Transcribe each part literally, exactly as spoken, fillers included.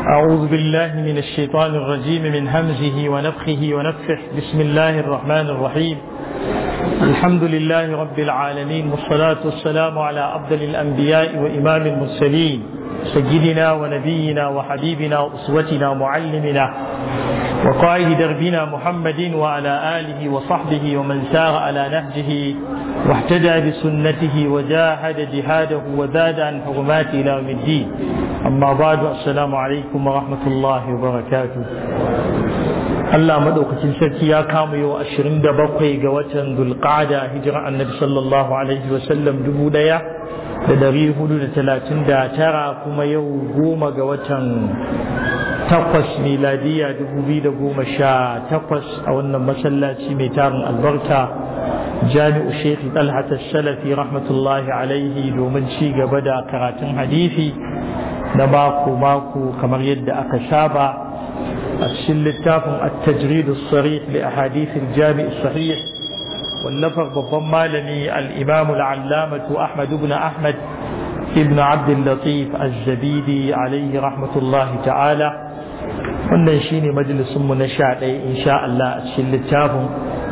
أعوذ بالله من الشيطان الرجيم من همزه ونفخه ونفخه. بسم الله الرحمن الرحيم. الحمد لله رب العالمين، والصلاة والسلام على أفضل الأنبياء وإمام المرسلين سيدنا ونبينا وحبيبنا وأسوتنا ومعلمنا وقائد دربنا محمد وعلى آله وصحبه ومن سار على نهجه واهتدى بسنته وجاهد جهاده وزاد عن حرمات إلى يوم الدين. أما بعد، السلام عليكم ورحمة الله وبركاته. Allah madaukakin sarki ya kama yau ashirin da bakwai ga watan Dhul-Qa'da, hijira annabi sallallahu alaihi wa sallam dubu ɗaya da dari hudu da talatin da tara, kuma yau goma ga watan takwas miladiya dubu biyu da goma sha takwas a wannan masallaci mai tarin albarka jami'u Sheikh Talhat As-Salafi rahmatullahi alaihi, domin ci gaba da karatun hadisi na mako mako kamar yadda aka saba أشل التافن التجريد الصريح لأحاديث الجامع الصحيح، واللفظ بضمالني الإمام العلامة أحمد بن أحمد ابن عبد اللطيف الزبيدي عليه رحمة الله تعالى. ونشيني مجلس منشأ إن شاء الله. أشل التافن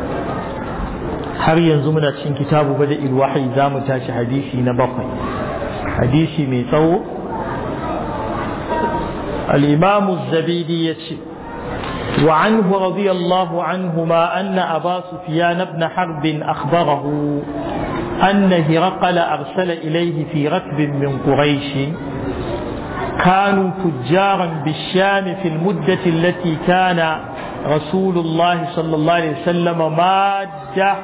حريا زمنا تشين كتاب بدء الوحي زام تاش حديثي نبقي حديثي ميتو. الإمام الزبيدي يتشي: وعنه رضي الله عنهما أن أبا سفيان بن حرب أخبره أن هرقل أرسل إليه في ركب من قريش كانوا تجارا بالشام في المدة التي كان رسول الله صلى الله عليه وسلم مادة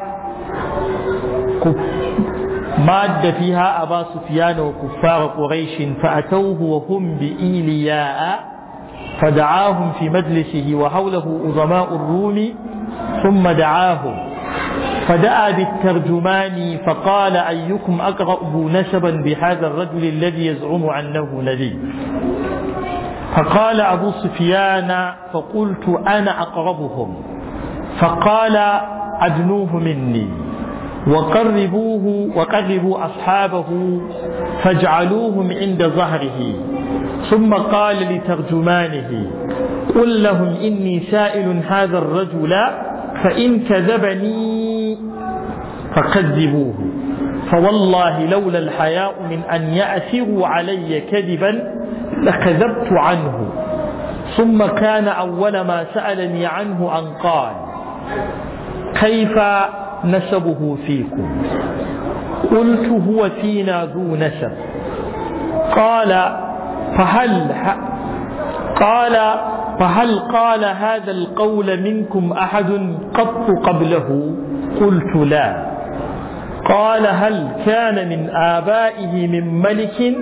ماد فيها أبا سفيان وكفار قريش، فأتوه وهم بإيلياء فدعاهم في مجلسه وحوله عظماء الروم، ثم دعاهم فدعا بالترجمان فقال: أيكم أقرب نسبا بهذا الرجل الذي يزعم أنه نبي؟ فقال أبو سفيان: فقلت أنا أقربهم. فقال: أدنوه مني وقربوه وقربوا أصحابه فاجعلوهم عند ظهره. ثم قال لترجمانه: قل لهم إني سائل هذا الرجل، فإن كذبني فكذبوه، فوالله لولا الحياء من أن يأثروا علي كذبا لكذبت عنه. ثم كان أول ما سألني عنه أن قال: كيف نسبه فيكم؟ قلت: هو فينا ذو نسب. قال: فهل قال فهل قال هذا القول منكم أحد قط قبله؟ قلت: لا. قال: هل كان من آبائه من ملك؟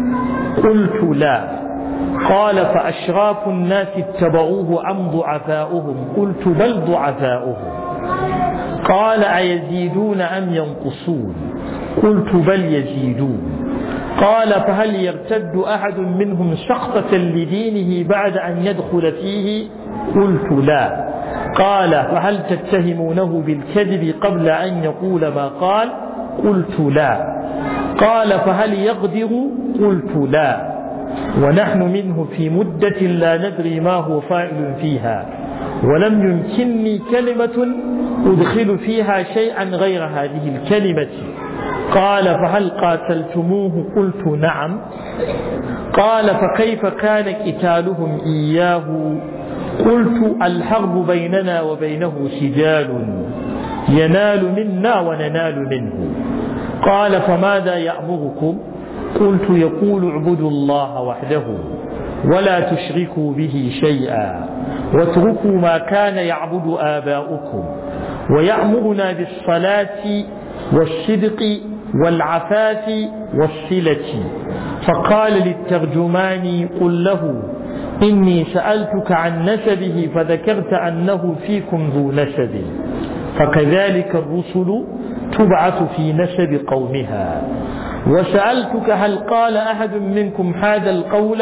قلت: لا. قال: فأشراف الناس اتبعوه أم ضعفاؤهم؟ قلت: بل ضعفاؤهم. قال: أيزيدون أم ينقصون؟ قلت: بل يزيدون. قال: فهل يرتد أحد منهم سخطة لدينه بعد أن يدخل فيه؟ قلت: لا. قال: فهل تتهمونه بالكذب قبل أن يقول ما قال؟ قلت: لا. قال: فهل يغدر؟ قلت: لا. ونحن منه في مدة لا ندري ما هو فاعل فيها، ولم يمكنني كلمة أدخل فيها شيئا غير هذه الكلمة. قال: فهل قاتلتموه؟ قلت: نعم. قال: فكيف كان قتالهم إياه؟ قلت: الحرب بيننا وبينه سجال، ينال منا وننال منه. قال: فماذا يأمركم؟ قلت: يقول: اعبدوا الله وحده ولا تشركوا به شيئا، واتركوا ما كان يعبد آباؤكم، ويأمرنا بالصلاة والصدق والعفاف والصلة. فقال للترجمان: قل له إني سألتك عن نسبه فذكرت أنه فيكم ذو نسب، فكذلك الرسل تبعث في نسب قومها. وسألتك: هل قال أحد منكم هذا القول؟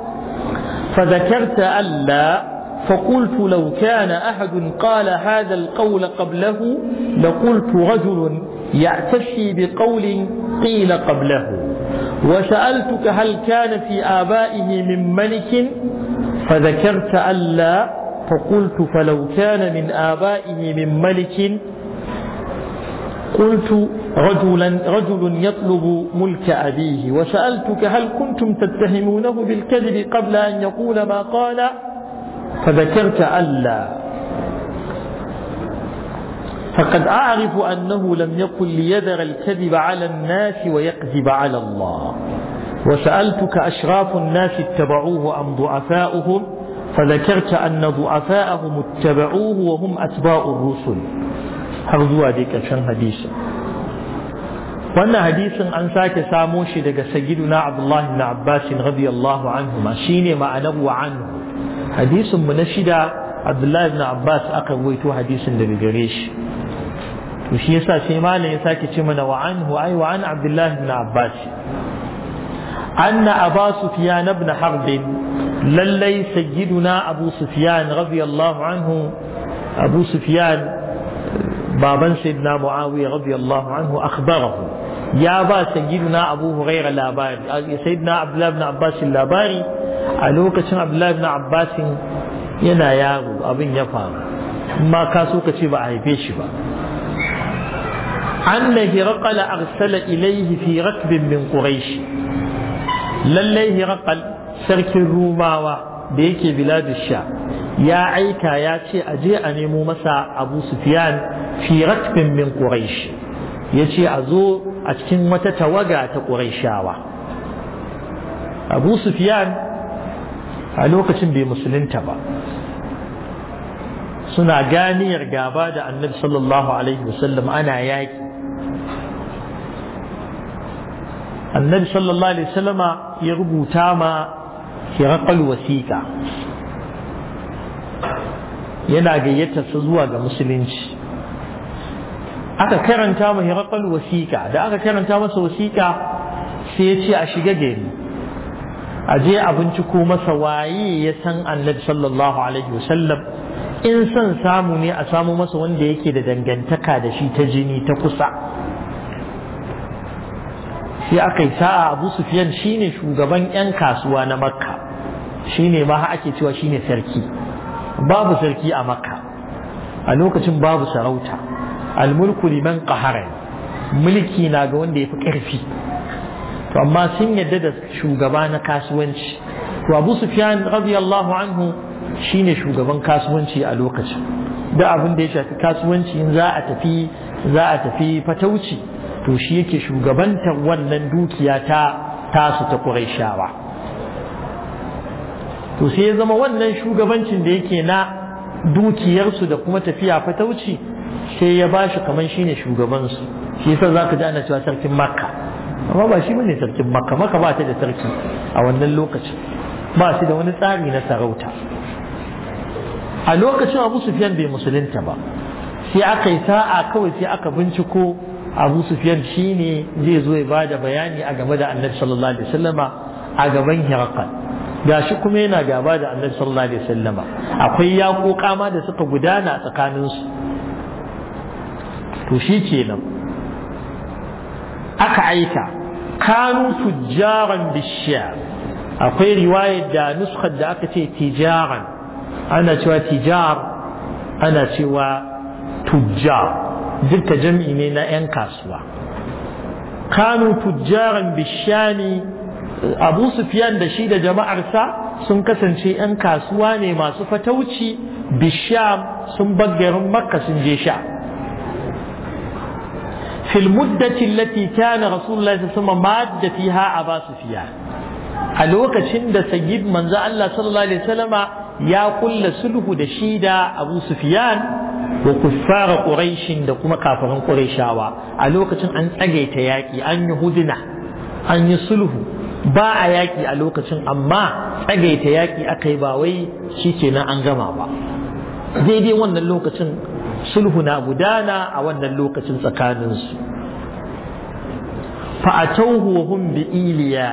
فذكرت ألا، فقلت: لو كان أحد قال هذا القول قبله لقلت رجل يعتشي بقول قيل قبله. وسألتك: هل كان في آبائه من ملك؟ فذكرت ألا فقلت فلو كان من آبائه من ملك قلت رجلا رجل يطلب ملك أبيه وسألتك هل كنتم تتهمونه بالكذب قبل أن يقول ما قال فذكرت ألا فقد أعرف أنه لم يكن ليذر الكذب على الناس ويكذب على الله وسألتك أشراف الناس اتبعوه أم ضعفاؤهم فذكرت أن ضعفاءهم اتبعوه وهم أتباع الرسل هرزوا ذلك عشان حديثا وأن حديثا أن ساك ساموشي لك سيدنا عبد الله بن عباس رضي الله عنهما شيني ما أنبو عنه حديث منشد عبد الله بن عباس أقويته حديثا للجريش وشي يسا سيمان يساك تمنى وعنه أي وعن عبد الله بن عباس أن أبا سفيان بن حرب للي سيدنا أبو سفيان رضي الله عنه أبو سفيان بابا سيدنا معاوية رضي الله عنه أخبره يا با سيدنا أبو هريرة اللاباري سيدنا عبد الله بن عباس اللاباري ألوكة عبد الله بن عباس ينا يارو أبن يفهم ما كاسوك تبع عيبيش با أن هرقل أرسل إليه في ركب من قريش للي هرقل سرك الروماوة بيك بلاد الشام يا عيكا يا شيء أجي أنمو مسا أبو سفيان في ركب من قريش يشي أزو أتكن متتوقع قريشاوة أبو سفيان ألوكة بمسلم تبا سنة غاني رقابة النبي صلى الله عليه وسلم أنا ياكي النبي صلى الله عليه وسلم يربو تاما هرقل وثيقة yana gayyata su zuwa ga musulunci aka karanta masa Hiraqal wasiqa da aka karanta masa wasiqa sai ya ce a shiga gari a je a binciko masa waye ya san Annabi sallallahu alaihi wasallam in san samu ne a samu masa wanda yake da dangantaka da shi ta jini ta kusa sai aka yi sa'a Abu Sufyan shine shugaban yan kasuwa na Makka shine ma ake cewa shine sarki babu sarki a Makka a lokacin babu sarauta almulku liman qahara mulki na ga wanda yafi karfi to amma sun yadda da shugaba na kasuwanci to Abu Sufyan radiyallahu anhu shine shugaban kasuwanci a lokacin da abin da ya shafi kasuwanci in za a tafi za a tafi fatauci to shi yake shugabantar wannan dukiya ta tasu ta Qurayshawa to sai ya zama wannan shugabancin da yake na dukiyarsu da kuma tafiya fatauci sai ya bashi kaman shine shugabansu shi yasa zaka ji ana cewa sarkin Makka amma ba shi bane sarkin Makka Makka ba ta da sarki a wannan lokacin ba shi da wani tsari na sarauta a lokacin Abu Sufyan bai musulunta ba sai aka yi sa'a kawai sai aka binciko Abu Sufyan shine zai zo ya bada bayani a game da Annabi sallallahu alaihi wasallama a gaban Hiraqal gashi kuma yana gaba da Annabi sallallahu alaihi wasallama akwai yaƙoƙa ma da suka gudana tsakanin su to shi kenan aka aika kanu tujjaran bishya akwai riwayar da nuskar da aka ce tijaran ana cewa tijar ana cewa tujjar duka jam'i ne na 'yan kasuwa kanu tujjaran bishani Abu Sufyan da shi da jama'arsa sun kasance 'yan kasuwa ne masu fatauci bisham sun baggarin Makka sun je sha fil muddati allati kana Rasulullahi sallallahu alaihi wasallam madda fiha Abu Sufyan a lokacin da sayyid manzo Allah sallallahu alaihi wasallama ya kulla sulhu da shi da Abu Sufyan wa kuffar Quraysh da kuma kafirin Qurayshawa a lokacin an tsagaita yaki an yi huduna an yi sulhu ba a yaki a lokacin amma tsagaita yaki akai ba wai shikenan an gama ba daidai wannan lokacin sulhu na gudana a wannan lokacin tsakanin su fa atawhu wa hum bi iliya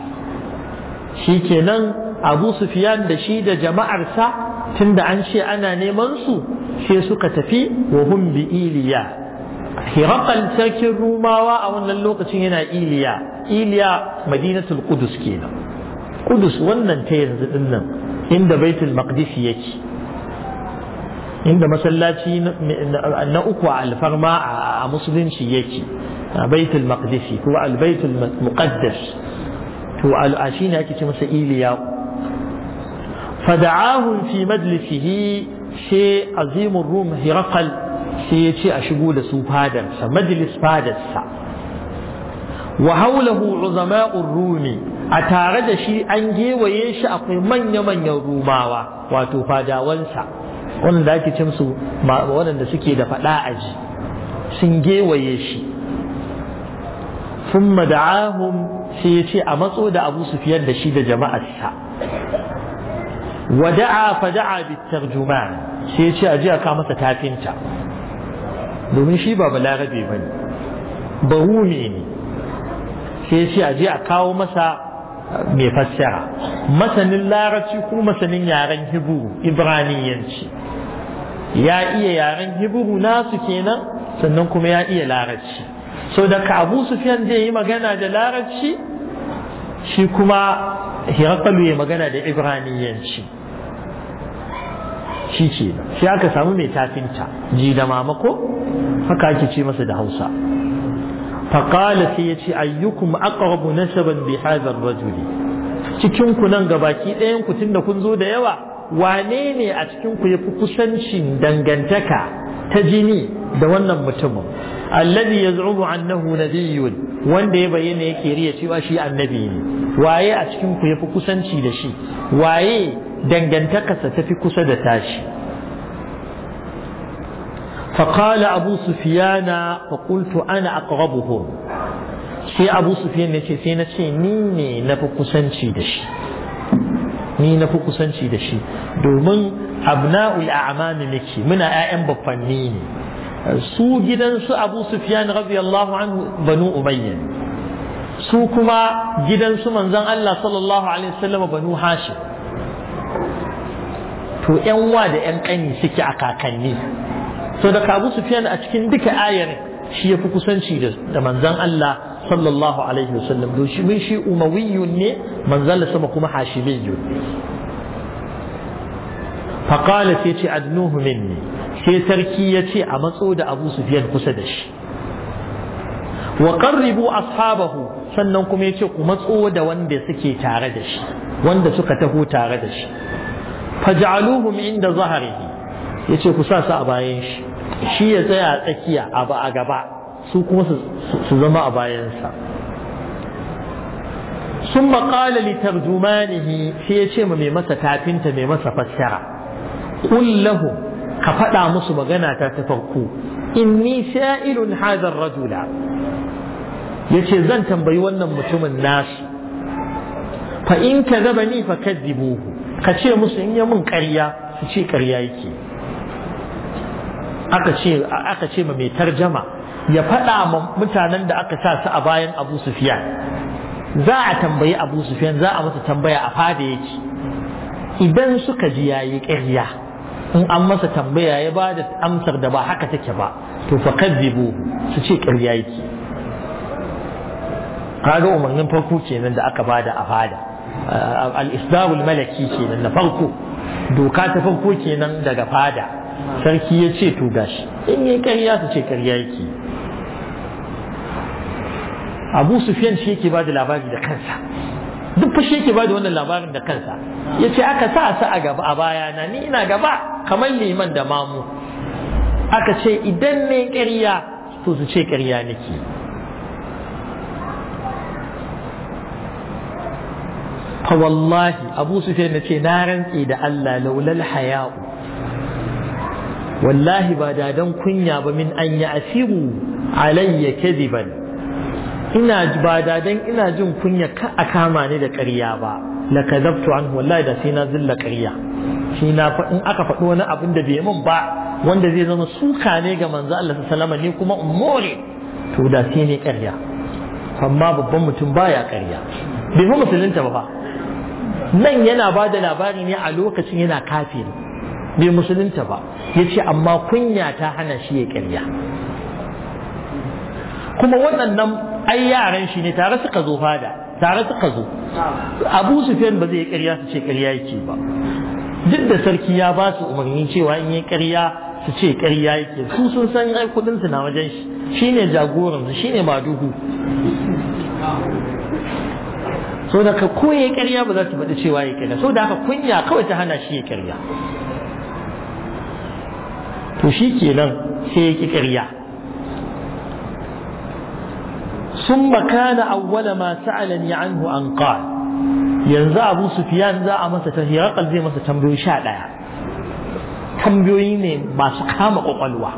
shikenan Abu Sufyan da shi da jama'arsa tunda an ce ana neman su sai suka tafi wa hum bi iliya Hiraqal sarkin Rumawa a wannan lokacin yana iliya iliya Madinatul Qudus kenan Qudus wannan ta yanzu din nan inda baitul maqdis yake inda masallaci na uku a alfarma a musulunci yake a baitul maqdis ko al baitul muqaddas to a shine ake ce masa iliya fada'ahum fi majlisihi sai azimur rum hiraqal sai ya ce a shigo da su fadarsa majlis fadarsa wa haulahu uzama'ur rumi a tare da shi an gewaye shi akwai manya-manyan rumawa wato fadawansa wanda ake ce musu waɗanda suke da faɗa aji sun gewaye shi thumma da'ahum sai ya ce a matso da Abu Sufyan da shi da jama'arsa wada'a fada'a bitarjuman sai ya ce a ji a ka masa tafinta domin shi ba balarabe bane barumi ne sai ya ce a ji a kawo masa mai fassara masanin larabci ko masanin yaren Hibru Ibraniyanci ya iya yaren Hibru nasu kenan sannan kuma ya iya larabci so da ka Abu Sufyan zai yi magana da larabci shi kuma Hirakalu ya magana da Ibraniyanci shi ce sai aka samu mai tafinta ji da mamako haka ake ce masa da Hausa faqala sai yace ayyukum aqrabu nasaban bi hadha ar-rajul cikin ku nan gabaki ɗayan ku tunda kun zo da yawa wane ne a cikin ku yafi kusancin dangantaka ta jini da wannan mutumin alladhi yaz'umu annahu nabiyyun wanda ya bayyana yake riya cewa shi annabi ne waye a cikin ku yafi kusanci da shi waye dangantakarsa tafi kusa da tashi فقال أبو سفيان فقلت أنا أقربهم sai Abu Sufyan ya ce sai na ce ni ne na fi kusanci da shi ni na fi kusanci da shi domin abna'ul a'mami nake muna ƴaƴan baffanni ne su gidan su Abu Sufyan radiyallahu anhu banu Umayya su kuma gidan su manzon Allah sallallahu alaihi wasallam banu Hashim to ƴan wa da ƴan ƙani suke a kakanni so da Abu Sufyan a cikin duka ayar shi yafi kusanci da manzon Allah sallallahu alaihi wasallam do shi shi umawiyyun ne manzon Allah sama kuma hashimiyyun fa qala sai ce adnuhu minni sai sarki yace a matso da Abu Sufyan kusa da shi wa qarribu ashabahu sannan kuma yace ku matso da wanda suke tare da shi wanda suka taho tare da shi faj'aluhum inda zahrihi yace ku sa su a bayan shi shi ya tsaya a tsakiya a gaba su kuma su zama a bayansa sun maƙala litarjumanihi sai ya ce ma mai masa tafinta mai masa fassara ƙullahu ka faɗa musu magana ta ta farko inni sha'ilun hadar rajula ya ce zan tambayi wannan mutumin nasu fa in ka zaba ni fa kaddibuhu ka ce musu in yi min ƙarya su ce ƙarya yake aka ce aka ce ma mai tarjama ya faɗa ma mutanen da aka sa su a bayan Abu Sufyan za a tambayi Abu Sufyan za a masa tambaya a fada yake idan suka ji yayi ƙarya in an masa tambaya ya ba da amsar da ba haka take ba to fa kadhibu su ce ƙarya yake kaga umarnin farko kenan da aka bada a fada al-isdarul malaki kenan na farko doka ta farko kenan daga fada sarki ya ce to gashi in yi ƙarya su ce ƙarya yake Abu Sufyan shi yake ba da labari da kansa duk fa shi yake ba da wannan labarin da kansa ya ce aka sa su a gaba a bayana ni ina gaba kamar liman da mamu aka ce idan ne ƙarya to su ce ƙarya nake fa wallahi Abu Sufyan ya ce na rantsi da Allah laulal haya'u wallahi ba da dan kunya ba min an ya asiru alayya kadiban ina ba da dan ina jin kunya ka a kama ni da ƙarya ba la kadabtu anhu wallahi da sai na zilla ƙarya shi na fa in aka faɗi wani abin da bai min ba wanda zai zama suka ne ga manzo Allah sallallahu alaihi wasallam ne kuma ummore to da sai ne ƙarya amma babban mutum baya ƙarya bai fa musulunta ba fa nan yana ba da labari ne a lokacin yana kafiri bai musulunta ba ya ce amma kunya ta hana shi ya ƙarya kuma waɗannan ai yaran shi ne tare suka zo fada tare suka zo. Abu Sufyan ba zai ƙarya su ce ƙarya yake ba, duk da sarki ya ba su umarni cewa in yi ƙarya su ce ƙarya yake, su sun san ai kudin su na wajen shi, shine jagoran su, shine madugu. So da ka koye ƙarya ba za su faɗi cewa ya ƙarya, so da haka kunya kawai ta hana shi ya ƙarya. To shi kenan sai ya ƙi ƙarya. ثم كان أول ما سألني عنه أن قال yanzu Abu Sufyan za a masa tahiyar zai masa tambayoyi sha ɗaya, tambayoyi ne masu kama ƙwaƙwalwa,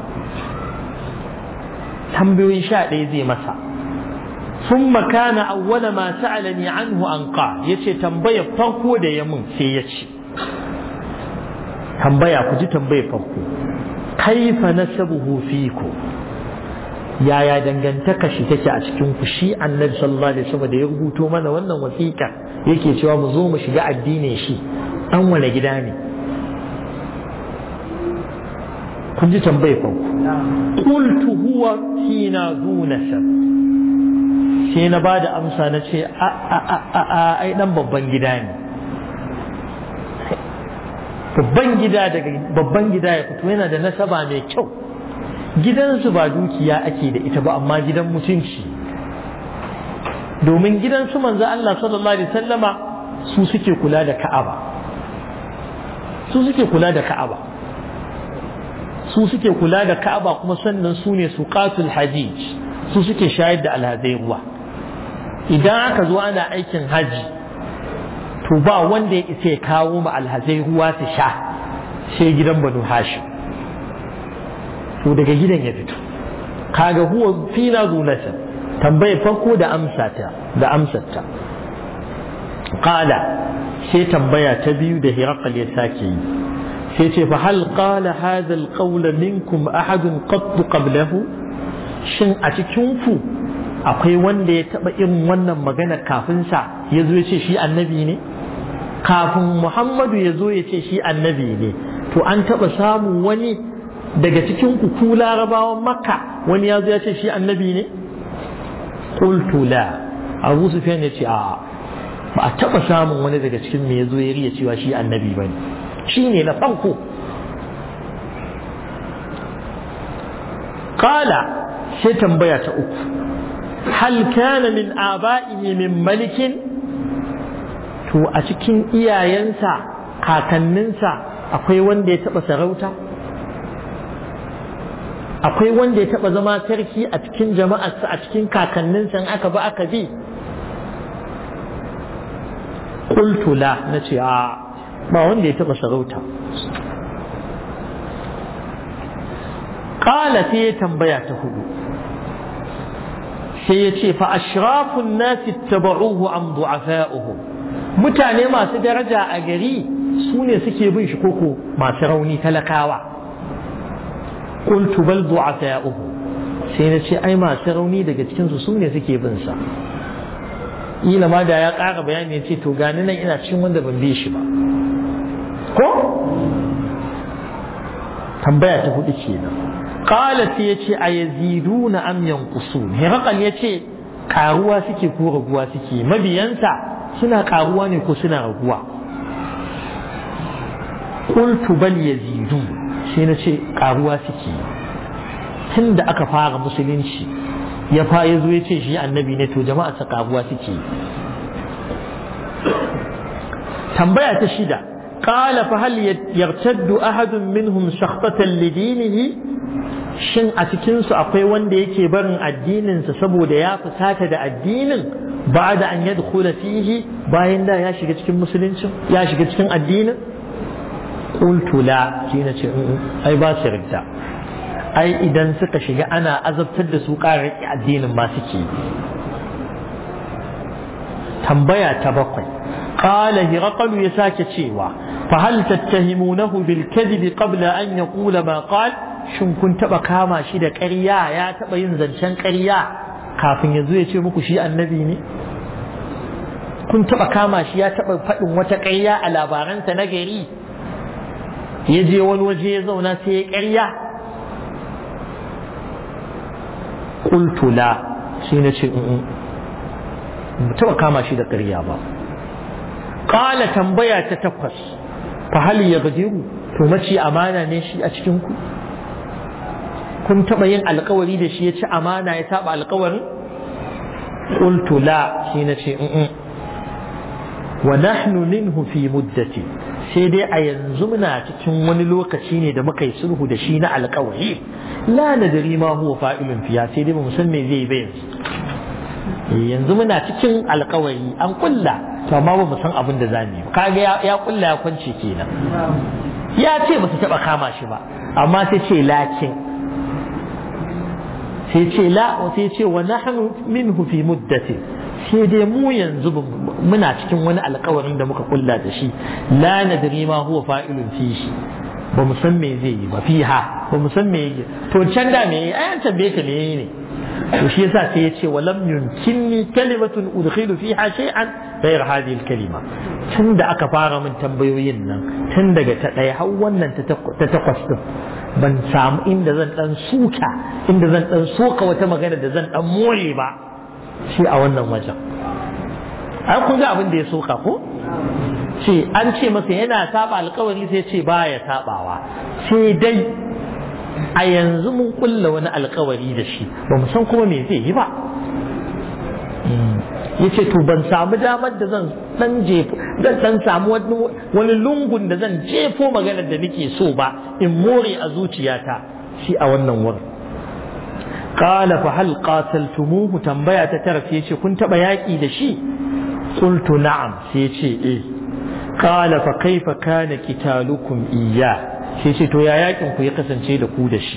tambayoyi sha ɗaya zai masa. ثم كان أول ما سألني عنه أن قال yace tambayar farko da ya mun sai ya ce, tambaya ku ji tambayar farko, kaifa nasabuhu fiku, yaya dangantaka shi take a cikin ku shi annabi sallallahu alaihi wasallam da ya rubuto mana wannan wasiƙa yake cewa mu zo mu shiga addinin shi, an wane gida ne? kun ji tambayar farko. qultu huwa fina zu nasab, sai na bada amsa na ce a a a a ai dan babban gida ne, babban gida daga babban gida ya fito, yana da nasaba mai kyau, gidansu ba dukiya ake da ita ba amma gidan mutunci, domin gidansu manzo Allah sallallahu alaihi wasallama su suke kula da Ka'aba, su suke kula da Ka'aba su suke kula da Ka'aba kuma sannan su ne suqatul hajij, su suke shayar da alhazai ruwa. Idan aka zo ana aikin haji to ba wanda ya isa ya kawo ma alhazai ruwa su sha sai gidan Banu Hashim, to daga gidan ya fito. Kaga huwa fina zunasa, tambayar farko da amsata da amsarta. Qala, sai tambaya ta biyu da Hiraqal ya sake yi, sai ce fa hal qala hadha alqawla minkum ahadun qat qablahu, shin a cikin ku akwai wanda ya taba irin wannan magana kafin sa yazo ya ce shi annabi ne? Kafin Muhammadu yazo ya ce shi annabi ne, to an taba samu wani daga cikin ku ku larabawan Makka wani ya zo ya ce shi annabi ne? Qultu la. Abu Sufyan ya ce a ba a taba samun wani daga cikin me ya zo ya riya cewa shi annabi bane, shi ne na farko. Qala, sai tambaya ta uku, hal kana min aba'ihi min malikin, to a cikin iyayensa kakanninsa akwai wanda ya taba sarauta? Akwai wanda ya taba zama sarki a cikin jama'arsa, a cikin kakanninsa in aka ba aka bi? Qultu la, nace a ba wanda ya taba sarauta. Qala, sai ya tambaya ta hudu, sai ya ce fa ashrafun nasi ittaba'uhu am du'afa'uhum, mutane masu daraja a gari su ne suke bin shi koko masu rauni talakawa? Qultu bal du'afa'uhu, sai na ce ai masu rauni daga cikin su sune suke bin sa. Ila ma da ya ƙara bayani ya ce to gani nan ina cikin wanda ban bi shi ba. Ko tambaya ta hudu kenan. Qala, sai ya ce ayaziduna am yanqusun, Hiraqal ya ce karuwa suke ko raguwa suke, mabiyansa suna karuwa ne ko suna raguwa? Qultu bal yazidu, sai na ce karuwa suke. Tun da aka fara musulunci ya fa ya zo ya ce shi annabi ne, to jama'a ta karuwa suke. Tambaya ta shida, qala fa hal yartaddu ahadun minhum shakhbatan lidinihi, shin a cikin su akwai wanda yake barin addinin sa saboda ya fusata da addinin ba'da an yadkhula fihi, bayan da ya shiga cikin musulunci, ya shiga cikin addinin? Qultu la, shi na ce ai ba su ridda, ai idan suka shiga ana azabtar da su ƙararraki addinin ma suke. Tambaya ta bakwai, qala Hiraqalu ya sake cewa fa hal tattahimunahu bil kadhibi qabla an yaqula ma qala, shin kun taba kama shi da ƙarya, ya taba yin zancen ƙarya kafin ya zo ya ce muku shi annabi ne? Kun taba kama shi ya taba faɗin wata ƙarya a labaransa na gari, ya je wani waje ya zauna sai ya ƙarya? Qultu la, shi na ce mu taba kama shi da ƙarya ba. Qala tambaya ta takwas fa hal yaghdiru to mace amana ne shi a cikin ku kun taba yin alƙawari da shi ya ci amana ya saba alƙawarin qultu la shi na ce in wa nahnu minhu fi muddati sai dai a yanzu muna cikin wani lokaci ne da muka yi sulhu da shi na alƙawari la nadri ma huwa fa'ilun fiya sai dai ba mu san me zai yi ba yanzu yanzu muna cikin alƙawari an kulla to amma ba mu san abin da zamu yi kaga ya kulla ya kwance kenan ya ce ba su taba kama shi ba amma sai ce lakin sai ce la sai ce wa nahnu minhu fi muddati sai dai mu yanzu muna cikin wani alƙawarin da muka kulla da shi la nadri ma huwa fa'ilun fihi ba mu san me zai yi ba fiha ba mu san me yi to can da me yi ai an tambaye ka me yi ne to shi yasa sai ya ce wa lam yumkinni kalimatun udkhilu fiha shay'an ghayr hadhihi al-kalima tun da aka fara min tambayoyin nan tun daga ta ɗaya har wannan ta takwas din ban samu inda zan dan suka inda zan dan soka wata magana da zan dan more ba shi a wannan wajen ai kun ga abin da ya soka ko ce an ce masa yana saba alkawari sai ce baya sabawa sai dai a yanzu mun kulla wani alkawari da shi ba mu san kuma me zai yi ba yace to ban samu damar da zan dan jefo zan dan samu wani lungun da zan jefo maganar da nake so ba in more a zuciyata shi a wannan wurin qala fa hal qataltumuhu tambaya ta tara sai yace kun taba yaki da shi qultu na'am sai yace eh qala fa kaifa kana qitalukum iyya sai yace to ya yakin ku ya kasance da ku da shi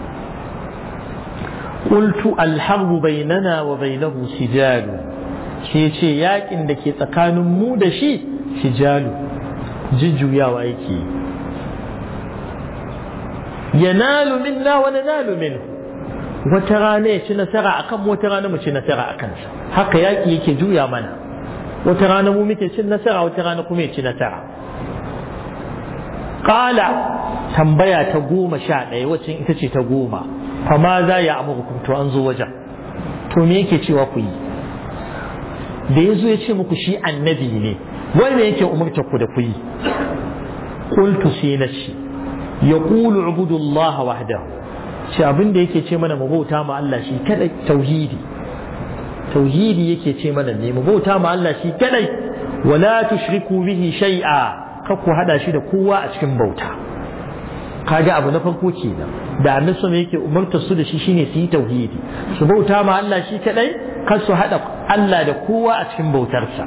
qultu al harbu bainana wa bainahu sijalu sai yace yakin da ke tsakanin mu da shi sijalu jujjuyawa yake yanalu minna wa nanalu minhu wata rana ya ci nasara akan wata rana mu ci nasara akan sa haka yaki yake juya mana wata rana mu muke cin nasara wata rana kuma ya ci nasara qala tambaya ta goma sha ɗaya wacce ita ce ta goma fa ma za ya amurkum to an zo wajen to me yake cewa ku yi da yazo ya ce muku shi annabi ne wanda yake umurta ku da ku yi qultu sai na ce yaqulu ubudullaha wahdahu shi abin da yake ce mana mu bauta ma Allah shi kadai tauhidi tauhidi yake ce mana ne mu bauta ma Allah shi kadai wala tushriku bihi shay'a ka ku hada shi da kowa a cikin bauta kaga abu na farko kenan da annabi ne yake umartar su da shi shine su yi tauhidi su bauta ma Allah shi kadai kar su hada Allah da kowa a cikin bautarsa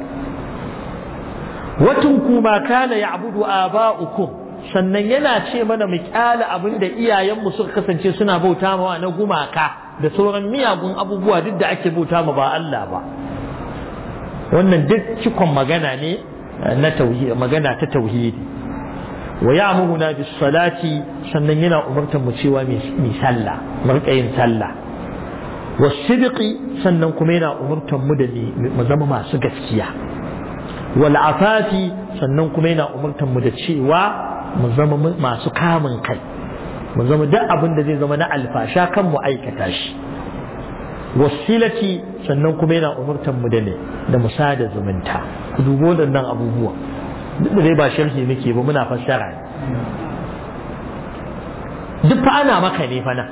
watun kuma kana ya'budu aba'ukum sannan yana ce mana mu kyala abin da iyayenmu suka kasance suna bauta mawa na gumaka da sauran miyagun abubuwa duk da ake bauta ma ba Allah ba wannan duk cikon magana ne na tauhidi magana ta tauhidi wa ya'muruna bis salati sannan yana umartar mu cewa mi sallah mu rika yin sallah was sidqi sannan kuma yana umartar mu da mu zama masu gaskiya wal afafi sannan kuma yana umartar mu da cewa mu zama masu kamun kai mu zama duk abin da zai zama na alfasha kan mu aikata shi wasilati sannan kuma yana umurtan mu da ne da musada zumunta ku dubo waɗannan abubuwa duk da dai ba sharhi nake ba muna fassara ne duk fa ana maka ne fa na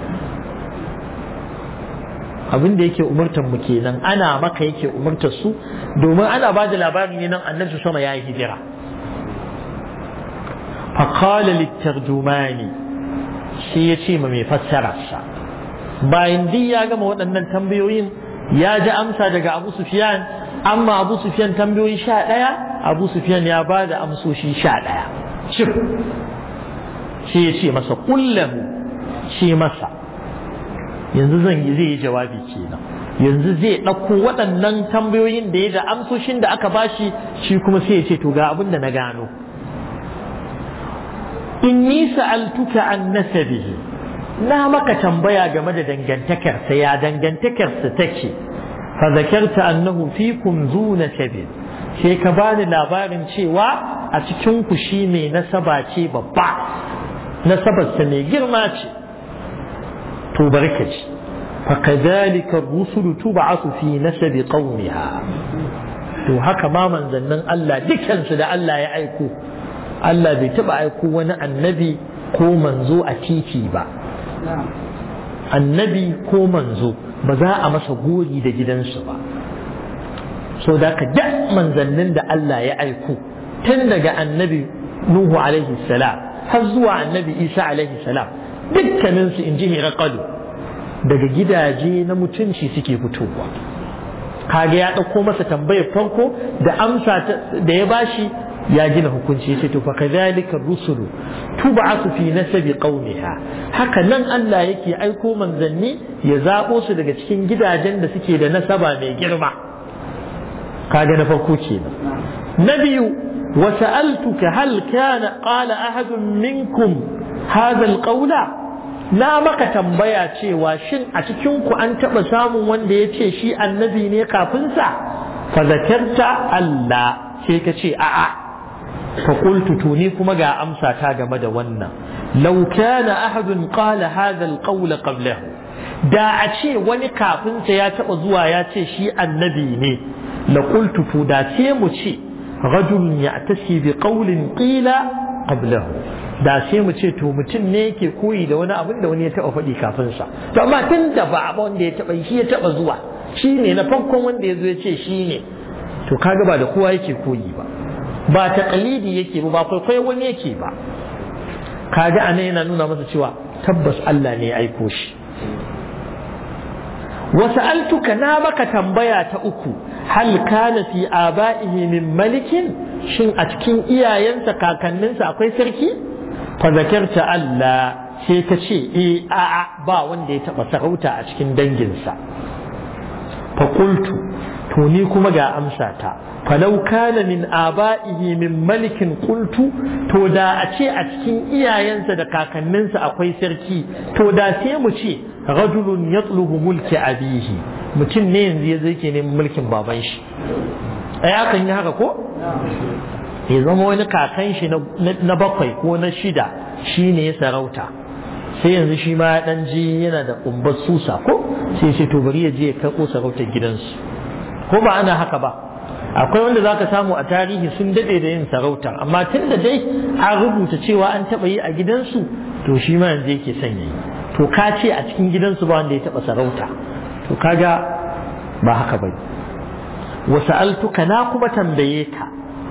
abin da yake umurtan mu kenan ana maka yake umurtar su domin ana ba da labari ne nan annabi sama yayi hijira فقال للترجماني shi ya ce ma mai fassararsa bayan duk ya gama waɗannan tambayoyin ya ji amsa daga Abu Sufyan amma Abu Sufyan tambayoyi sha ɗaya Abu Sufyan ya ba da amsoshi sha ɗaya cif shi ya ce masa kullahu shi masa yanzu zan yi zai yi jawabi kenan yanzu zai ɗauko waɗannan tambayoyin da ya da amsoshin da aka bashi shi kuma sai ya ce to ga abin da na gano inni sa'altuka an nasabihi na maka tambaya game da dangantakarsa ya dangantakarsa take fa zakarta annahu fikum zu nasabin sai ka bani labarin cewa a cikin ku shi mai nasaba ce babba nasabarsa mai girma ce to barkaci فكذلك الرسل تبعث في نسب قومها to haka ma manzannin Allah dukansu da Allah ya aiko Allah bai taba aiko wani annabi ko manzo a titi ba annabi ko manzo ba za a masa gori da gidansu ba so da ka da manzannin da Allah ya aiko tun daga annabi Nuhu alaihi salam har zuwa annabi Isa alaihi salam dukkaninsu in ji Hiraqalu daga gidaje na mutunci suke fitowa kage ya ɗauko masa tambayar farko da amsa da ya bashi ya gina hukunci yace to fa kadhalika rusulu tub'athu fi nasabi qaumiha haka nan Allah yake aiko manzanni ya zabo su daga cikin gidajen da suke da nasaba mai girma kage na farko kenan na biyu wa sa'altuka hal kana qala ahadun minkum hadha alqawla na maka tambaya cewa shin a cikin ku an taba samun wanda ya ce shi annabi ne kafin sa fa zakarta Allah sai ka ce a'a fa qultu tuni kuma ga amsa ta game da wannan law kana ahadun qala hadha alqawla qablahu da a ce wani kafin sa ya taba zuwa ya ce shi annabi ne la qultu to da ce mu ce rajulun ya'tasi bi qawlin qila qablahu da sai mu ce to mutum ne yake koyi da wani abin da wani ya taba faɗi kafin sa to amma tun da ba abin da ya taba shi ya taba zuwa shi ne na farkon wanda ya zo ya ce shi ne to kaga ba da kowa yake koyi ba ba taqlidi yake ba ba kwaikwayo wani yake ba kaga anan yana nuna masa cewa tabbas Allah ne ya aiko shi wa sa'altuka na baka tambaya ta uku hal kana fi aba'ihi min malikin shin a cikin iyayensa kakanninsa akwai sarki fa zakarta Allah sai ka ce eh a'a ba wanda ya taba sarauta a cikin danginsa fa qultu to ni kuma ga amsa ta falau kana min aba'ihi min malikin qultu to da a ce a cikin iyayensa da kakanninsa akwai sarki to da sai mu ce rajulun yatlubu mulki abihi mutum ne yanzu ya zai ke neman mulkin baban shi ai akan yi haka ko ya zama wani kakan shi na bakwai ko na shida shi ne ya sarauta sai yanzu shi ma ya dan ji yana da kumbar susa ko sai shi to bari ya je ya karɓo sarautar gidansu ko ba ana haka ba akwai wanda zaka samu a tarihi sun dade da yin sarauta amma tun da dai an rubuta cewa an taɓa yi a gidansu to shi ma yanzu yake son yayi to ka ce a cikin gidansu ba wanda ya taɓa sarauta to kaga ba haka ba wa sa'altuka na kuma tambaye ka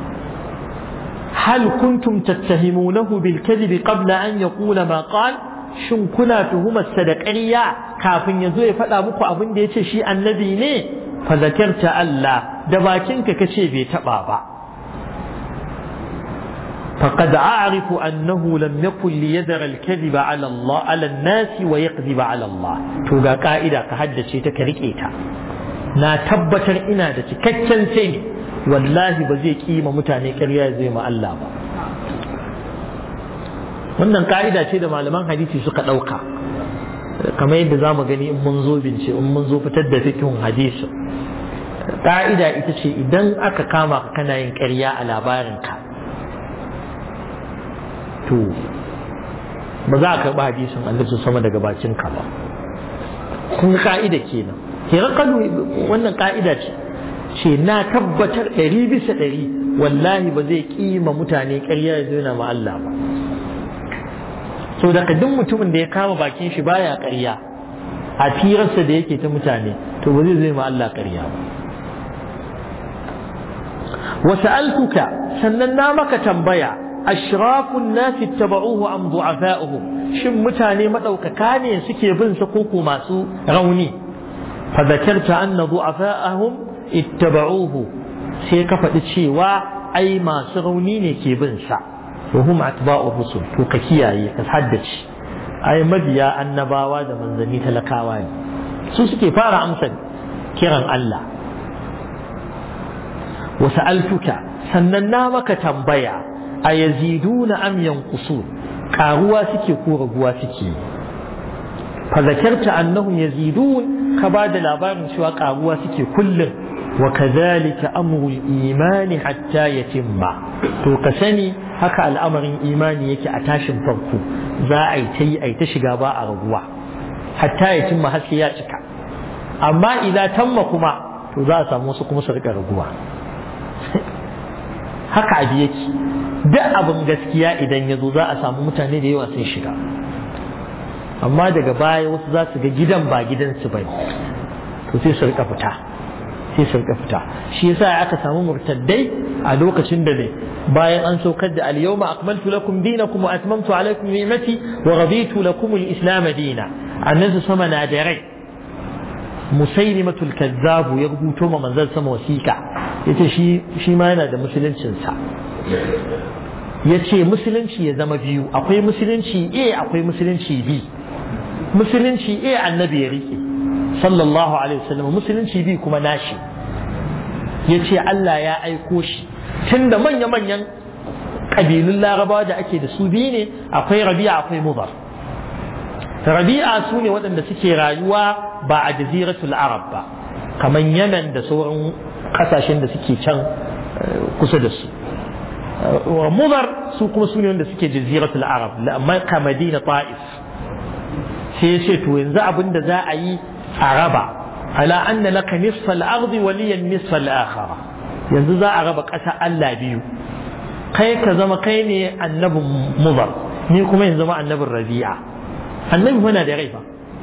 hal kuntum tattahimunahu bil kadhib qabla an yaqula ma qal shin kuna tuhumar sa da ƙarya kafin ya zo ya faɗa muku abin da yace shi annabi ne fa zakarta Allah da bakinka kace bai taba ba فقد أعرف أنه لم يكن ليذر الكذب على الله على الناس ويكذب على الله توقع قائدة كهدد شيء تكريكيتا نا تبتر إنا دا تكتن سيني والله بزيك إيما متاني كريا زي ما الله با wannan ka'ida ce da malaman hadisi suka ɗauka kamar yadda za mu gani in mun zo bince in mun zo fitar da fikihun hadisi ka'ida ita ce idan aka kama ka kana yin ƙarya a labarinka to ba za a karɓi hadisin Allah sama daga bakin ka ba kun ga ka'ida kenan kenan kadu wannan ka'ida ce ce na tabbatar ɗari bisa ɗari wallahi ba zai kima mutane ƙarya ya zo ma Allah ba so da duk mutumin da ya kama bakin shi baya ƙarya a firarsa da yake ta mutane to ba zai zo ma Allah ƙarya ba wa sa'altuka sannan na maka tambaya ashrafun nasi tabauhu am du'afa'uhum shin mutane madaukaka ne suke bin sa koko masu rauni fa zakarta anna du'afa'ahum ittaba'uhu sai ka faɗi cewa ai masu rauni ne ke bin sa wa hum atba'u rusul to ka kiyaye ka haddace ai mabiya annabawa da manzanni talakawa ne su suke fara amsa kiran Allah wa sa'altuka sannan na maka tambaya a yaziduna am yanqusun karuwa suke ko raguwa suke fa zakarta annahum yazidun ka ba da labarin cewa karuwa suke kullum wa kadhalika amrul imani hatta yatimma to ka sani haka al'amarin imani yake a tashin farko za a yi ta yi a ta shiga ba a raguwa hatta ya cimma haske ya cika amma idan tamma kuma to za a samu wasu kuma su rika raguwa haka abu yake duk abin gaskiya idan ya zo za a samu mutane da yawa sun shiga amma daga baya wasu za su ga gidan ba gidansu ba to sai su rika fita sai su rika fita shi yasa aka samu murtaddai a lokacin da ne bayan an saukar da al-yawma akmaltu lakum dinakum wa atmamtu alaykum ni'mati wa raditu lakum al-islam dinan annabi sama na da rai musailimatul kazzabu ya rubuto ma manzon sama wasiqa yace shi shi ma yana da musuluncin sa yace musulunci ya zama biyu akwai musulunci A akwai musulunci B musulunci A annabi ya rike sallallahu alaihi wasallam musulunci B kuma nashi yace Allah ya aiko shi tunda manya-manyan kabilun larabawa da ake da su biyu ne akwai rabi'a akwai mudar rabi'a su ne waɗanda suke rayuwa ba a jaziratul arab ba kamar yamen da sauran ƙasashen da suke can kusa da su mudar su kuma su ne wanda suke jaziratul arab makka madina ta'if sai ya ce to yanzu abin da za a yi a raba ala anna laka nisfa al-ardi wa liya nisfa al-akhara yanzu za a raba ƙasa Allah biyu kai ka zama kai ne annabin mudar ni kuma yanzu ma annabin rabi'a annabi muna da rai fa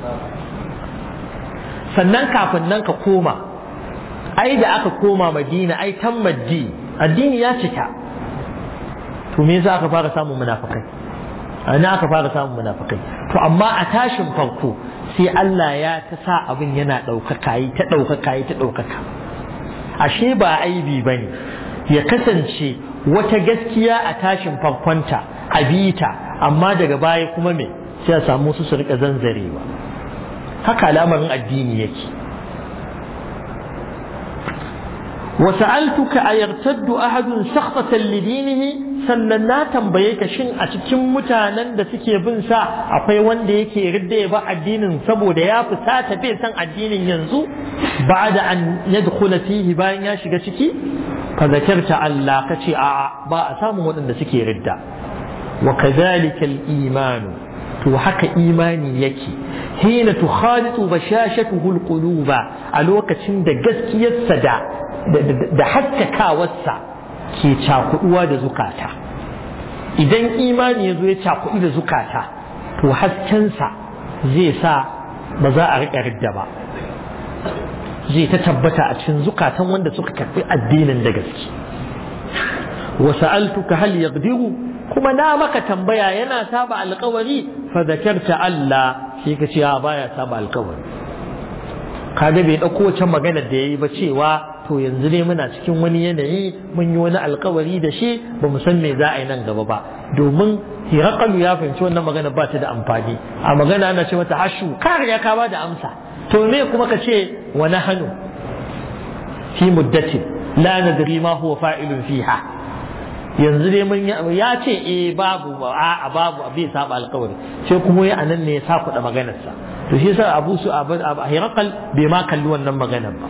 sannan kafin nan ka koma ai da aka koma madina ai tammaddi addini ya cika to me yasa aka fara samun munafikai ana aka fara samun munafikai to amma a tashin farko sai Allah ya ta sa abin yana ɗaukaka yi ta ɗaukaka yi ta ɗaukaka ashe ba aibi bane ya kasance wata gaskiya a tashin farkonta a bita amma daga baya kuma me sai a samu su su rika zanzarewa haka al'amarin addini yake وسألتك أيرتد أحد سخطة لدينه sannan na tambaye ka shin a cikin mutanen da suke bin sa akwai wanda yake ridda ya ba addinin saboda ya fusata bai san addinin yanzu ba'da an yadkhula fihi bayan ya shiga ciki fa zakarta Allah kace a ba a samu waɗanda suke ridda wa kadhalika al-iman to haka imani yake hina tukhalitu bashashatuhu al-quluba a lokacin da gaskiyarsa da da haskakawarsa ke cakuduwa da zukata idan imani ya zo ya cakudu da zukata to haskensa zai sa ba za a riƙa ridda ba zai ta tabbata a cikin zukatan wanda suka karɓi addinin da gaske wa sa'altuka hal yaqdiru kuma na maka tambaya yana saba alƙawari fa zakarta Allah sai ka ce baya saba alƙawari kaga bai dauko wancan magana da yayi ba cewa to yanzu ne muna cikin wani yanayi mun yi wani alkawari da shi ba mu san me za a yi nan gaba ba domin hirakalu ya fahimci wannan magana ba ta da amfani a magana ana ce mata hashu kare ya ka ba da amsa to me kuma ka ce wa nahnu fi muddatin la nadri ma huwa fa'ilun fiha yanzu dai mun ya ce eh babu a babu bai saba alkawari sai kuma ya anan ne ya sa kuɗa maganarsa to shi yasa abu su hirakal bai ma kalli wannan maganar ba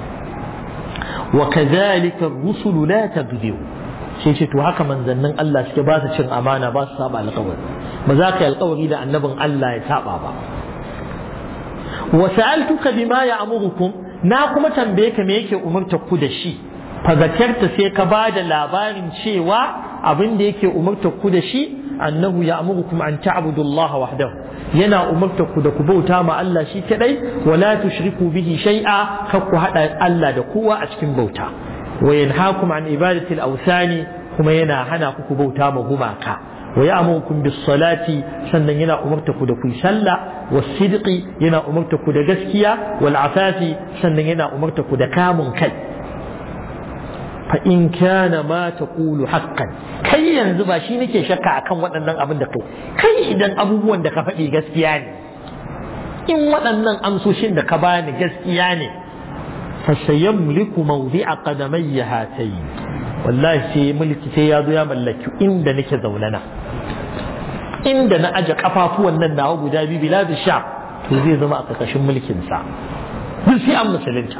وكذلك الرسل لا تكذب sai ce to haka manzannin Allah suke ba su cin amana ba su saba alƙawari ba za ka yi alƙawari da annabin Allah ya saba ba wa sa'altuka bima ya'murukum na kuma tambaye ka me yake umurta ku da shi fa zakarta sai ka ba da labarin cewa abin da yake umurta ku da shi annahu ya'murukum an ta'budu Allah wahdahu yana umarta ku da ku bauta ma Allah shi kadai wala tushriku bihi shay'a kar ku hada Allah da kowa a cikin bauta wa yanhaakum an ibadati al-awthani kuma yana hana ku ku bauta ma gumaka wa ya'murukum bis salati sannan yana umarta ku da ku yi sallah was sidqi yana umarta ku da gaskiya wal afafi sannan yana umarta ku da kamun kai fa in kana ma taqulu haqqan kai yanzu ba shi nake shakka akan waɗannan abin da kai kai idan abubuwan da ka faɗi gaskiya ne in waɗannan amsoshin da ka bani gaskiya ne fa sayamliku mawdi'a qadamayya hatayn wallahi sai mulki sai ya zo ya mallaki inda nake zaunana inda na aje kafafuwan nan nawa guda biyu biladu sha to zai zama a ƙarƙashin mulkin sa duk sai an musulunta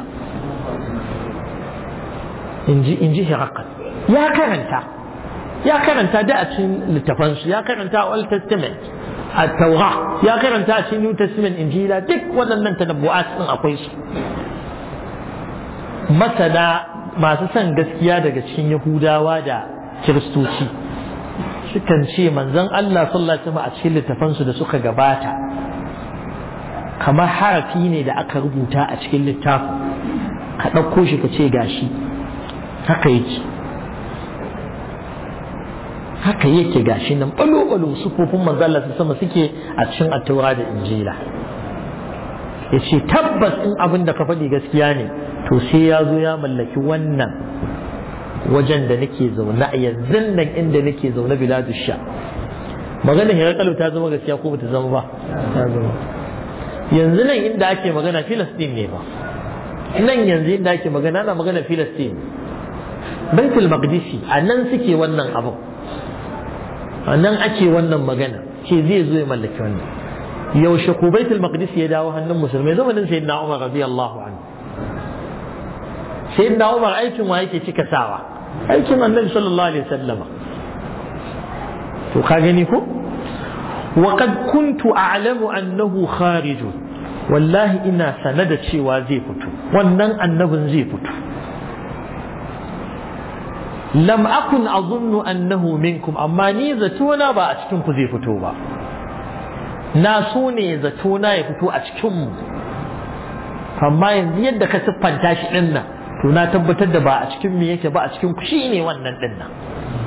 inji inji hirakal ya karanta ya karanta da a cikin littafansu ya karanta Old Testament at-taura ya karanta a cikin New Testament Injila duk waɗannan tanabbu'at din akwai su. Masana masu son gaskiya daga cikin Yahudawa da Kiristoci sukan ce manzon Allah sallallahu alaihi wasallam a cikin littafansu da suka gabata kamar harafi ne da aka rubuta a cikin littafin ka ɗauko shi ka ce gashi haka yake haka yake gashi nan balo-balo sufofin manzon Allah sama suke a cikin Attaura da Injila. Ya ce tabbas in abin da ka faɗi gaskiya ne to sai ya zo ya mallaki wannan wajen da nake zaune a yanzu nan inda nake zaune biladu sha. Maganar Hirakalu ta zama gaskiya ko bata zama ba? Ta zama. Yanzu nan inda ake magana Filistin ne ba. Nan yanzu inda ake magana ana magana Filistin. Baitul Maqdisi a nan suke wannan abu. A nan ake wannan magana ce zai zo ya mallaki wannan. Yaushe ko Baitul Maqdisi ya dawo hannun musulmai zamanin Sayyidina Umar radiyallahu anhu. Sayyidina Umar aikin wa yake cika sawa? Aikin Annabi sallallahu alaihi wasallam. To ka gani ko? Wa qad kuntu a'lamu annahu kharij. Wallahi ina sanada cewa zai fito. Wannan annabin zai fito. Lam akun azunnu annahu minkum amma ni zatona ba a cikin ku zai fito ba. Na so ne zatona ya fito a cikin mu. Amma yanzu yadda ka siffanta shi din nan to na tabbatar da ba a cikin mu yake ba a cikin ku shine wannan din nan.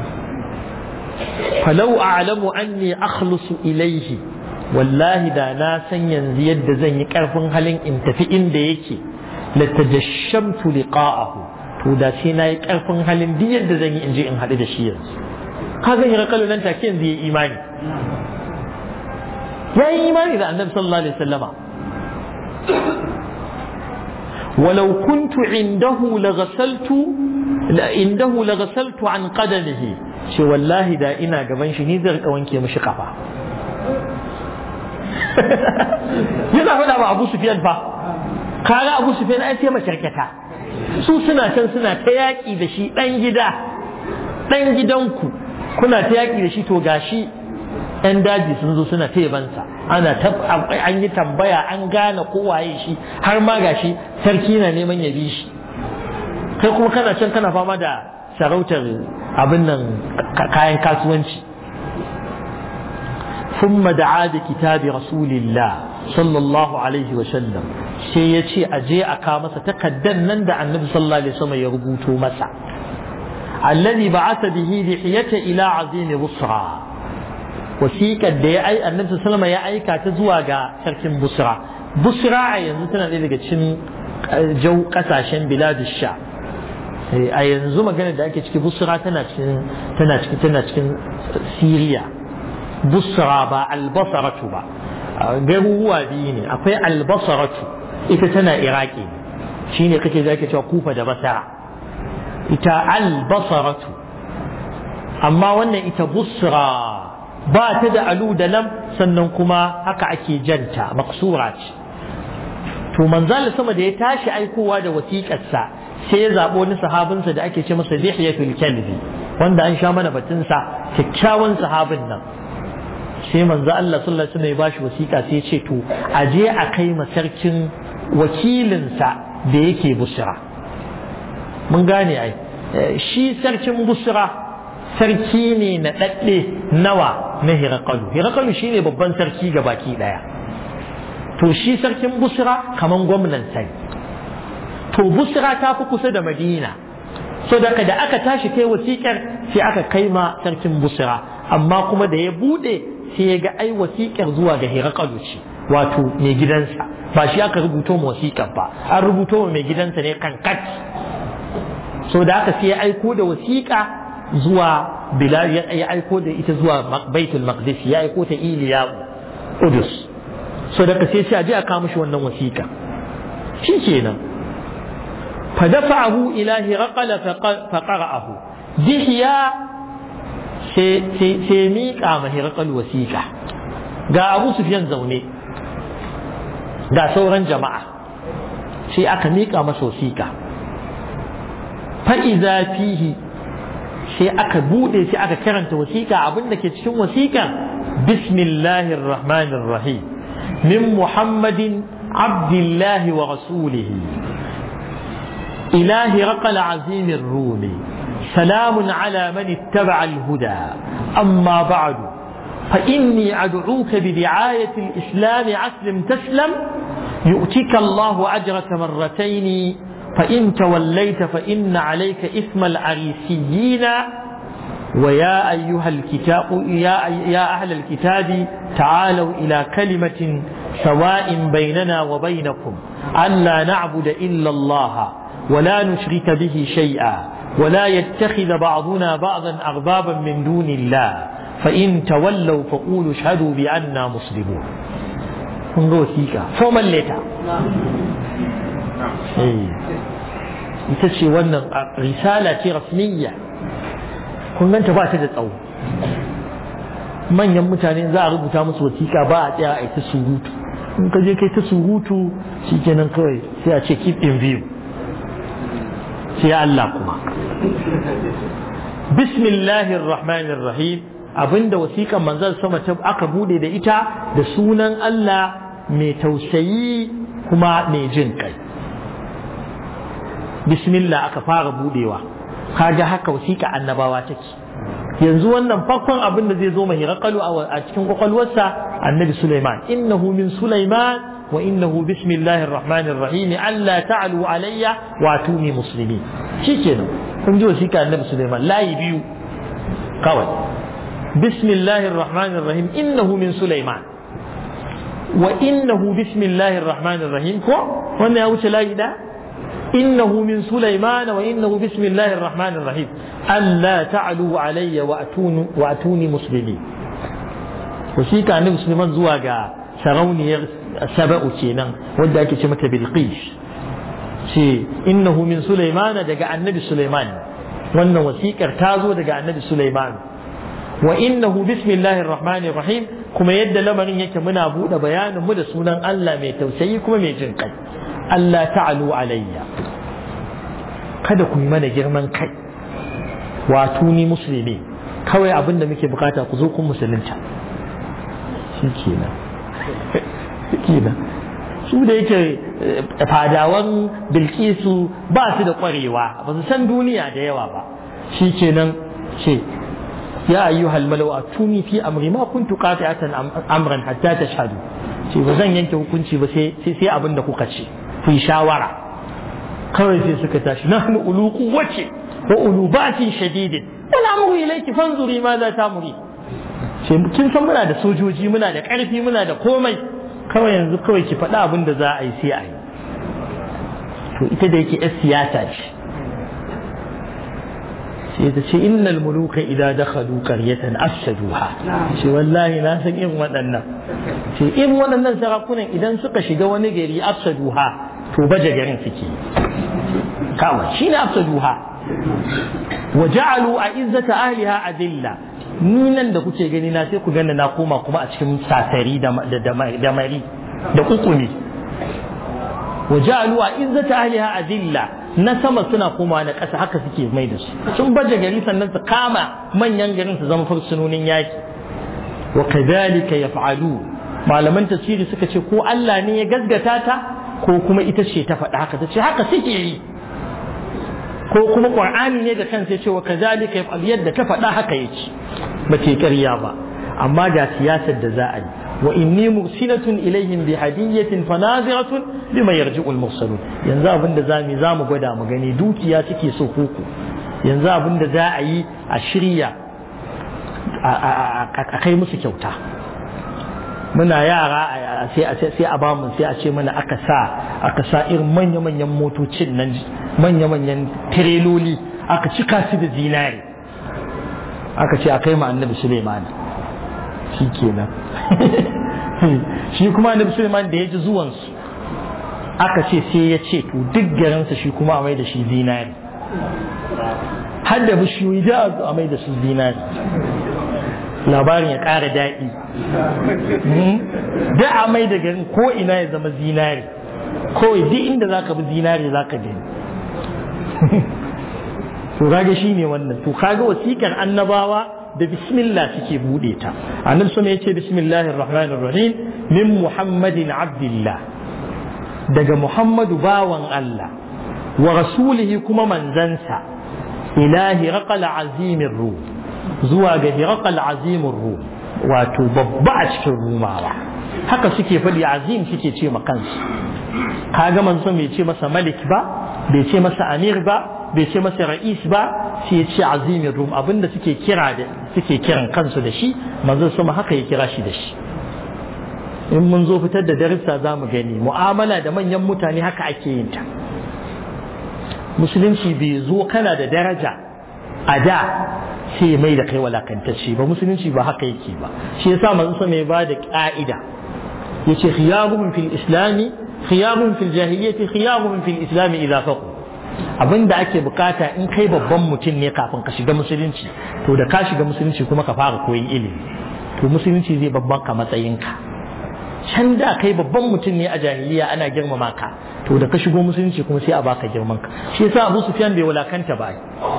Falau a'lamu anni akhlusu ilayhi wallahi da na san yanzu yadda zan yi karfin halin in tafi inda yake la tajashamtu liqa'ahu to da sai na yi karfin halin duk yadda zan yi in je in haɗu da shi yanzu. Kaga Hirakalu nan take yanzu ya imani. Ya yi imani da Annabi sallallahu alaihi wasallama. ولو كنت عنده لغسلت عنده لغسلت عن قدمه شي والله دا ina gaban shi ni zai rika wanke mishi kafa yana faɗa ba Abu Sufyan fa kaga Abu Sufyan ai sai makarkata su suna can suna ta yaki da shi dan gida dan gidanku kuna ta yaki da shi to gashi ‘yan daji sun zo suna tebansa ana an yi tambaya an gane kowaye shi har ma gashi sarki na neman ya bi shi kai kuma kana can kana fama da sarautar abin nan kayan kasuwanci thumma da'a bi kitabi rasulillah sallallahu alaihi wa sallam sai ya ce a je a kawo masa takaddan nan da annabi sallallahu alaihi wasallam ya rubuto masa alladhi ba'atha bihi lihiyata ila azimi busra wasiƙar da ya ai annabi sallama ya aika ta zuwa ga sarkin Busra. Busra a yanzu tana ɗaya daga cikin jau ƙasashen biladish sha. A yanzu magana da ake ciki Busra tana cikin tana cikin tana cikin Syria. Busra ba Al-Basratu ba. Garuruwa biyu ne akwai Al-Basratu ita tana Iraki shine kake zaki cewa Kufa da Basra. Ita Al-Basratu amma wannan ita Busra ba ta da alu da lam sannan kuma haka ake janta maksura ce to manzal sama da ya tashi aikowa da wasiƙarsa sai ya zaɓo wani sahabinsa da ake ce masa Dihyatul Kalbi wanda an sha mana batunsa kyakkyawan sahabin nan sai manzo Allah sallallahu alaihi wasallam ya bashi wasiƙa sai ya ce to a je a kai ma sarkin wakilinsa da yake Busra mun gane ai shi sarkin Busra sarki ne na ɗaɗɗe nawa na Hirakalu. Hirakalu shi ne babban sarki ga baki ɗaya. To shi sarkin Busra kaman gwamnan sai. To Busra ta fi kusa da Madina. So da da aka tashi kai wasiƙar sai aka kai ma sarkin Busra. Amma kuma da ya buɗe sai ya ga ai wasiƙar zuwa ga Hirakalu ce. Wato mai gidansa. Ba shi aka rubuto ma wasiƙar ba. An rubuto ma mai gidansa ne kankat. So da aka sai ya aiko da wasiƙa zuwa Bilal ya aiko da ita zuwa Baitul Maqdis ya aiko ta Iliya Qudus so da kace sai a je a kawo mishi wannan wasiƙa shikenan fa dafa'ahu ila Hiraqala fa qara'ahu Dihya sai sai sai miƙa ma Hiraqal wasiƙa ga Abu Sufyan zaune ga sauran jama'a sai aka miƙa masa wasiƙa fa idza fihi sai aka bude sai aka karanta wasiƙa abin da ke cikin wasiƙa bismillahir rahmanir rahim min muhammadin abdillahi wa rasulihi ilahi raqal azimir rumi salamun ala man ittaba'a al-huda amma ba'du fa inni ad'uka bi di'ayati al-islam aslim taslam yu'tika Allahu ajraka marratayn فإن توليت فإن عليك إثم العريسيين ويا أيها الكتاب يا, يا أهل الكتاب تعالوا إلى كلمة سواء بيننا وبينكم ألا نعبد إلا الله ولا نشرك به شيئا ولا يتخذ بعضنا بعضا أربابا من دون الله فإن تولوا فقولوا اشهدوا بأننا مسلمون فمن لتا ita ce wannan risala ce rasmiya kun ganta ba ta da tsawo manyan mutane za a rubuta musu wasiƙa ba a tsaya a ita surutu in ka je kai ta surutu shikenan kawai sai a ce keep in view sai Allah kuma bismillahir rahmanir rahim abinda wasiƙan manzon sama ta aka bude da ita da sunan Allah mai tausayi kuma mai jin kai bismillah aka fara budewa kaga haka wasiƙa annabawa take yanzu wannan farkon abin da zai zo mai raqalu a cikin kwakwalwarsa annabi Sulaiman innahu min Sulaiman wa innahu bismillahir rahmanir rahim alla ta'lu alayya wa atuni muslimin shikenan kun ji wasiƙa annabi Sulaiman layi biyu kawai bismillahir rahmanir rahim innahu min Sulaiman wa innahu bismillahir rahmanir rahim ko wannan ya wuce layi da إنه من سليمان وإنه بسم الله الرحمن الرحيم ألا تعلوا علي وأتوني, وأتوني مسلمين وشيك عن مسلمان زواجا سروني سبأ تينا وداك شمت بالقيش شي إنه من سليمان دقى النبي سليمان وأنه وسيك ارتازوا دقى النبي سليمان وإنه بسم الله الرحمن الرحيم كما يد لمن يكمنا بود بيان مدى سنان ألا ميتوسي كما ميجنقل Allah ta'alu alayya kada ku yi mana girman kai wato ni musulmi kawai abinda muke bukata ku zo kun musulunta shikenan shikenan su da yake fadawan Bilkisu ba su da kwarewa ba su san duniya da yawa ba shikenan ce ya ayyuhal malau atuni fi amri ma kuntu qati'atan amran hatta tashhadu ce ba zan yanke hukunci ba sai sai abinda kuka ce ku yi shawara kawai sai suka tashi nahnu ulu quwwati wa ulu ba'sin shadidin wala amru ilayki fanzuri ma za ta'muri ce kin san muna da sojoji muna da karfi muna da komai kawai yanzu kawai ki faɗa abin da za a yi sai a yi to ita da yake yar siyasa ce sai ta ce innal muluka idza dakhalu qaryatan afsaduha ce wallahi na san irin waɗannan ce irin waɗannan sarakunan idan suka shiga wani gari afsaduha to baje garin suke kawai shine afsaduha wa ja'alu a'izzata ahliha adilla ni nan da kuke gani na sai ku ganna na koma kuma a cikin sasari da da mari da kukumi wa ja'alu a'izzata ahliha adilla na sama suna komawa na ƙasa haka suke mai da su sun baje gari sannan su kama manyan garin su zama fursunonin yaki wa kadhalika yaf'alu malaman tafsiri suka ce ko Allah ne ya gaskata ta ko kuma ita ce ta faɗa haka ta ce haka suke yi ko kuma Qur'ani ne da kansa ya ce wa kadhalika yaf'alu yadda ta faɗa haka yake ba ce ƙarya ba amma ga siyasar da za a yi wa inni mursilatun ilaihim bi hadiyatin fanaziratun bima yarji'u al-mursalun yanzu abinda zamu zamu gwada mu gani dukiya suke so koko yanzu abinda za a yi a shirya a kai musu kyauta muna yara sai a sai a ba mu sai a ce mana aka sa aka sa irin manya manyan motocin nan manya manyan tireloli aka cika su da zinari aka ce a kai ma annabi Sulaiman shi kenan shi kuma annabi Sulaiman da ya ji zuwansu aka ce sai ya ce to duk garinsa shi kuma a mai da shi zinari har da bishiyoyi da a mai da su zinari labarin ya ƙara daɗi da a mai da garin ko ina ya zama zinari kawai duk inda za ka bi zinari za ka gani to kaga shine wannan to kaga wasikar annabawa da bismillah suke bude ta annabi sama yace bismillahir rahmanir rahim min muhammadin abdillah daga muhammadu bawan Allah wa rasulihi kuma manzansa ilahi raqal azimir ruh zuwa ga raqal azimir ruh wato babba a cikin rumawa haka suke faɗi azim suke ce ma kansu kaga manzo bai ce masa malik ba bai ce masa amir ba bai ce masa ra'is ba sai ya ce azimin rum abinda suke kira da suke kiran kansu da shi manzo sama haka ya kira shi da shi in mun zo fitar da darussa za mu gani mu'amala da manyan mutane haka ake yin ta musulunci bai zo kana da daraja a da sai mai da kai walakantacce ba musulunci ba haka yake ba shi yasa manzo sama ya ba da ka'ida yace khiyaruhum fil islami khiyaruhum fil jahiliyyati khiyaruhum fil islami idza faqu abinda ake bukata in kai babban mutum ne kafin ka shiga musulunci to da ka shiga musulunci kuma ka fara koyon ilimi to musulunci zai babban ka matsayinka can da kai babban mutum ne a jahiliya ana girmama ka to da ka shigo musulunci kuma sai a baka girman ka shi yasa Abu Sufyan bai wulakanta ba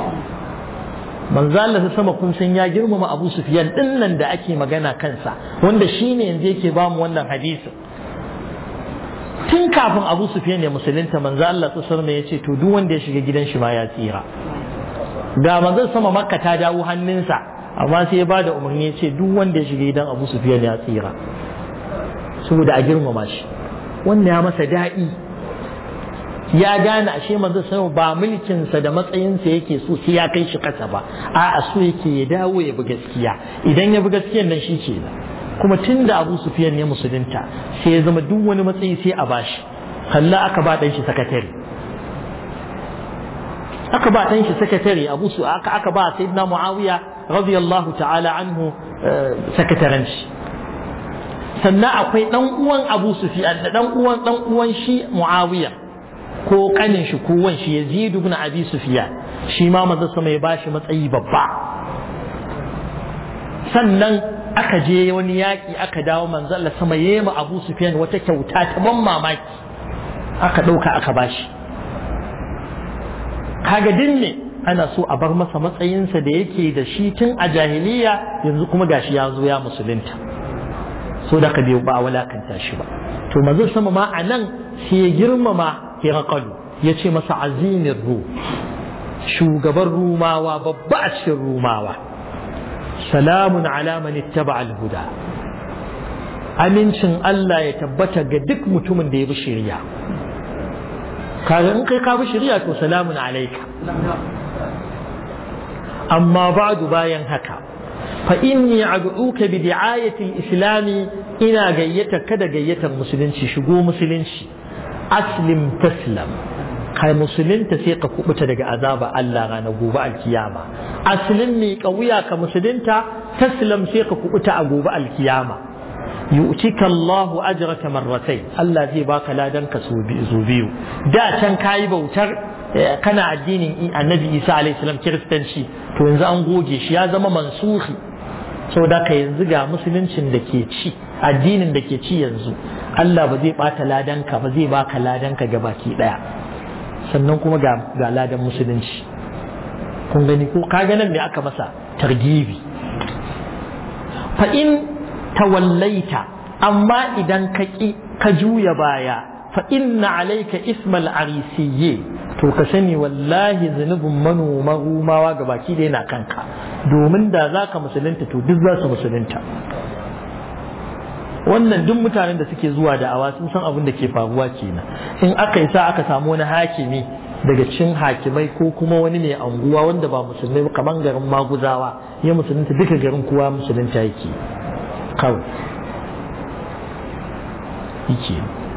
manzo Allah sama kun san ya girmama Abu Sufyan din nan da ake magana kansa wanda shine yanzu yake ba mu wannan hadisin tun kafin Abu Sufyan ya musulunta manzo Allah sallallahu alaihi wasallam yace to duk wanda ya shiga gidan shi ma ya tsira ga manzo sama Makka ta dawo hannunsa amma sai ya bada umarni yace duk wanda ya shiga gidan Abu Sufyan ya tsira saboda a girmama shi wannan ya masa daɗi ya gane ashe manzo sama ba mulkin sa da matsayin sa yake so sai ya kai shi kasa ba a'a so yake ya dawo ya bi gaskiya idan ya bi gaskiyar nan shi kenan kuma tun da Abu Sufyan ne musulunta sai ya zama duk wani matsayi sai a bashi kalla aka ba dan shi sakatare aka ba dan shi sakatare Abu Su aka aka ba Sayyidina Muawiya radiyallahu ta'ala anhu sakataren shi sannan akwai dan uwan Abu Sufyan da dan uwan dan uwan shi Muawiya ko kanin shi ko wan shi Yazid ibn Abi Sufyan shi ma manzo sama ya bashi matsayi babba sannan aka je wani yaƙi aka dawo manzo Allah sama yema Abu Sufyan wata kyauta ta ban mamaki aka ɗauka aka bashi kaga dinne ana so a bar masa matsayinsa da yake da shi tun a jahiliya yanzu kuma gashi ya zo ya musulunta so da ka biyo ba a walakanta shi ba to manzo sama ma a nan sai ya girmama Hiraqalu ya ce masa azimin ruh shugaban rumawa babba a cikin rumawa salamun ala man ittaba al-huda amincin Allah ya tabbata ga duk mutumin da ya bi shari'a kaga in kai ka bi shari'a to salamun alayka amma ba'du bayan haka fa inni ad'uka bi di'ayati al-islam ina gayyata kada gayyatar musulunci shigo musulunci aslim taslam kai musulunta sai ka kubuta daga azaba Allah ranar gobe alkiyama aslin ne kauya ka musulunta taslam sai ka kubuta a gobe alkiyama yu'tika Allahu ajraka marratayn Allah zai baka ladan ka so biyu da can kai bautar kana addinin Annabi Isa alaihi salam kiristanci to yanzu an goge shi ya zama mansuhi saboda ka yanzu ga musuluncin da ke ci addinin da ke ci yanzu Allah ba zai bata ladan ka ba zai baka ladan ka gabaki daya sannan kuma ga ga ladan musulunci kun gani ko kaga nan ne aka masa targibi fa in tawallaita amma idan ka ki ka juya baya fa inna alayka ismal arisiyye to ka sani wallahi zunubin manoma rumawa gabaki da yana kanka domin da zaka musulunta to duk za su musulunta wannan duk mutanen da suke zuwa da awa sun san abin da ke faruwa kenan in aka yi sa aka samu wani hakimi daga cikin hakimai ko kuma wani mai anguwa wanda ba musulmai ba kaman garin maguzawa ya musulunta duka garin kowa musulunta yake kawai yake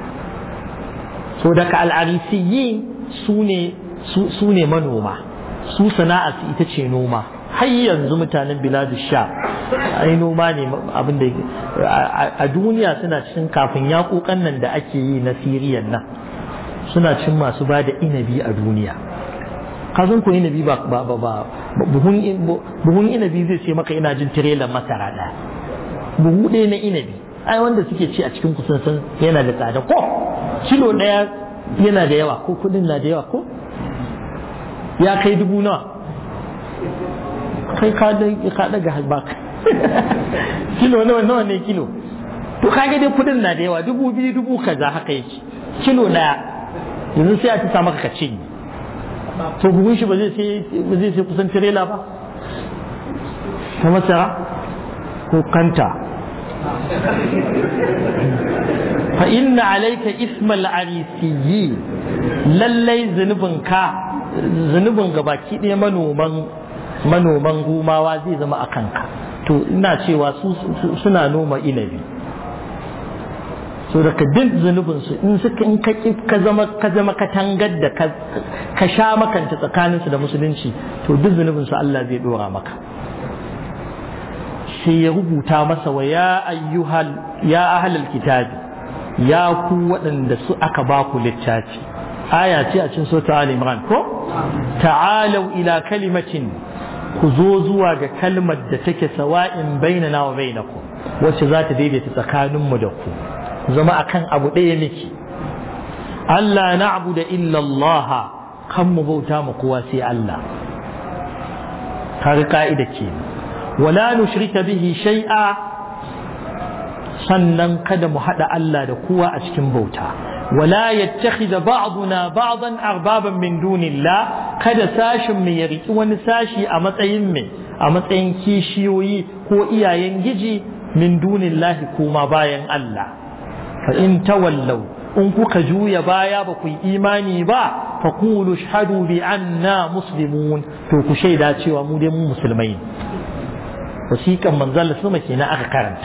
so daga al'arisiyin su ne su ne manoma su sana'a su ita ce noma har yanzu mutanen biladu sha ai noma ne abin da a duniya suna cikin kafin yaƙoƙan nan da ake yi na siriyan nan suna cin masu ba da inabi a duniya kazan ko inabi ba ba ba buhun inabi zai ce maka ina jin tirelan masara ɗaya buhu ɗaya na inabi ai wanda suke ci a cikin kusan san yana da tsada ko kilo ɗaya yana da yawa ko kuɗin na da yawa ko ya kai dubu nawa kai ka daga baka kilo nawa nawa ne kilo to kage dai kudin na da yawa dubu biyu dubu kaza haka yake kilo daya yanzu sai a ci sa maka kace to bugun shi ba zai sai ba zai sai kusan tirela ba ta masara ko kanta fa inna alayka ismal arisiyyi lallai zunubinka zunubin gabaki ɗaya manoman manoman gumawa zai zama a kanka to ina cewa su suna noma inabi so da ka duk zunubinsu in suka in ka ka zama ka zama katangar da ka sha makanta tsakaninsu da musulunci to duk zunubinsu Allah zai dora maka sai ya rubuta masa wa ya ayyuhal ya ahlal kitabi ya ku waɗanda su aka ba ku littafi aya ce a cikin sura al-imran ko ta'alu ila kalimatin ku zo zuwa ga kalmar da take sawa'in bainana wa bainakum wacce za ta daidaita tsakaninmu da ku zama akan abu ɗaya miki Allah na'budu illa Allah kan mu bauta mu kowa sai Allah har ka'ida ce wala nushrika bihi shay'a sannan kada mu hada Allah da kowa a cikin bauta wala yattakhidha ba'duna ba'dan arbaban min dunillah kada sashin mu ya riki wani sashi a matsayin me a matsayin kishiyoyi ko iyayen giji min dunillahi kuma bayan Allah fa in tawallaw in kuka juya baya ba ku yi imani ba fa qulu ashhadu bi anna muslimun to ku shaida cewa mu dai mu musulmai wasiqan manzal sama kenan aka karanta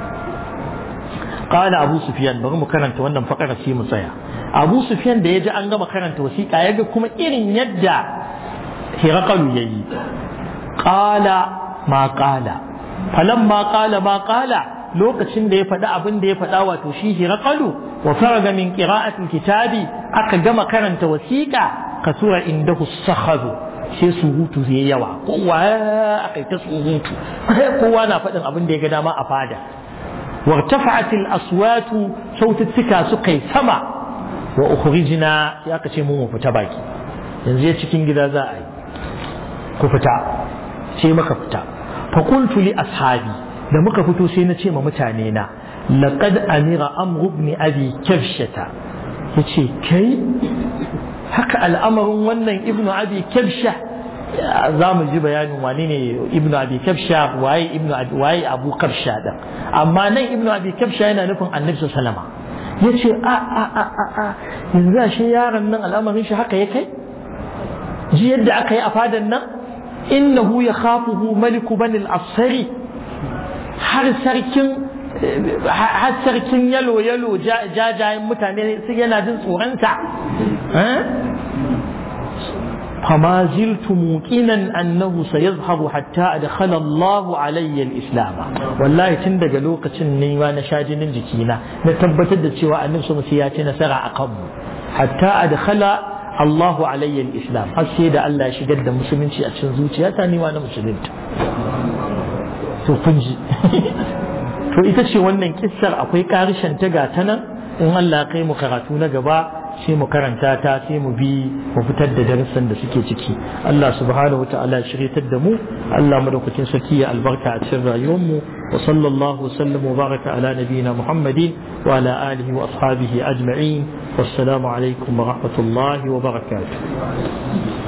qala abu sufyan bari mu karanta wannan fakara sai mu tsaya abu sufyan da yaji an gama karanta wasiqa yaga kuma irin yadda hiraqalu yayi qala ma qala falamma qala ma qala lokacin da ya faɗi abin da ya faɗa wato shi hiraqalu wa faraga min qira'atil kitabi aka gama karanta wasiqa kasura indahu sakhadu sai surutu zai yawa kowa aka ta surutu kowa na faɗin abin da ya ga dama a fada wartafa'atil aswatu saututtuka suka yi sama wa ukhrijna sai aka ce mu mu fita baki yanzu ya cikin gida za a yi ku fita sai muka fita fa qultu li ashabi da muka fito sai na ce ma mutane na laqad amira amru ibn abi kafshata yace kai haka al'amarin wannan ibnu abi kafsha za mu ji bayanin wane ne ibnu abi kafsha waye ibnu abi waye abu kafsha da amma nan ibnu abi kafsha yana nufin annabi sallama yace a a a a yanzu ashe yaron nan al'amarin shi haka yake ji yadda aka yi a fadan nan innahu yakhafuhu maliku bani al-asri har sarkin har sarkin yalo yalo jajayen mutane su yana jin tsoronsa fama ziltu muqinan annahu sayazhabu hatta adkhala Allahu alayya al-islam wallahi tun daga lokacin ne ma na sha jinin jikina na tabbatar da cewa annabi sallallahu alaihi wasallam ya ce nasara akan mu hatta adkhala Allahu alayya al-islam har sai da Allah ya shigar da musulunci a cikin zuciyata ni ma na musulunta to kun ji to ita ce wannan kissar akwai karishen ta gata nan in Allah kai mu karatu na gaba sai mu karanta ta sai mu bi mu fitar da darussan da suke ciki Allah subhanahu wataala shiryatar da mu Allah madaukakin sarki ya albarka a cikin rayuwar mu wa sallallahu sallam wa baraka ala nabiyyina Muhammadin wa ala alihi wa ashabihi ajma'in wassalamu alaikum wa rahmatullahi wa barakatuh